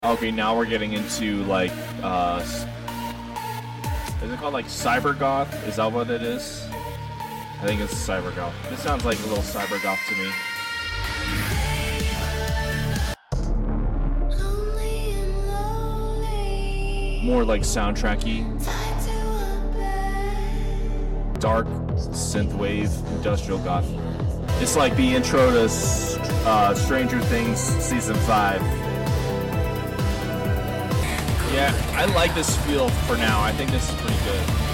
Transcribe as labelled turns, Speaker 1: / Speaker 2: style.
Speaker 1: Okay, now we're getting into like is it called like cybergoth? Is that what it is? I think it's cybergoth. This sounds like a little cybergoth to me. More like soundtracky. Dark synthwave industrial goth. It's like the intro to Stranger Things season 5. Yeah, I like this feel for now. I think this is pretty good.